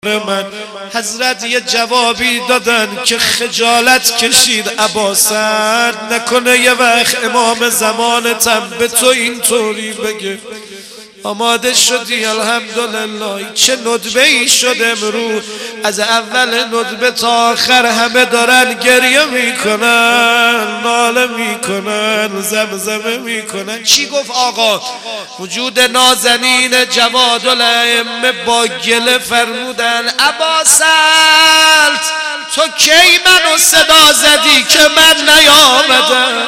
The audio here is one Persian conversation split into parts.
من حضرت یه جوابی دادن که خجالت کشید عباسر نکنه یه وقت امام زمانتم به تو اینطوری بگه. آماده شدی؟ الحمدلله. چه ندبه ای شد امروز، از اول ندبه تا آخر همه دارن گریه میکنن، ناله میکنن، زمزمه میکنن. چی گفت آقا؟ وجود نازنین جوادالائمه با گله فرمودن عباسلت تو کی منو صدا زدی که من نیامدم؟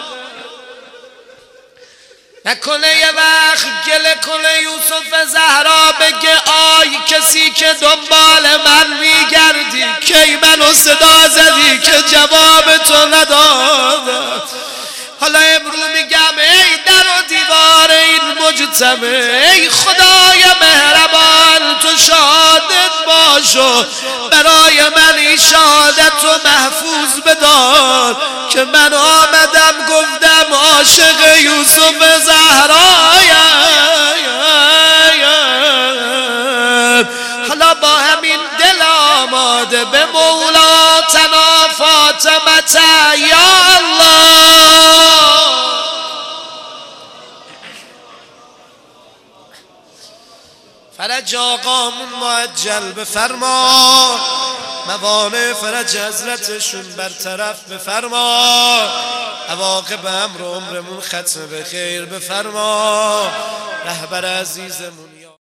نکنه یه وقت گله کنه یوسف زهرا بگه آی کسی که دنبال من میگردی کی منو صدا زدی که جواب تو ندادم؟ حالا امروز میگم ای در و دیوار این مجتمع، ای خدای مهربان تو شهادت باشو برای من این شهادت رو محفوظ بدار که من آمدم گفتم عاشق یوسف زهرایم. حالا با همین دل آماده به مولاتنا فاطمه یا الله. فرج آقامون معجل بفرما، موانع فرج حضرتشون برطرف بفرما، عواقب امر عمرمون ختم به خیر بفرما، رهبر عزیزمون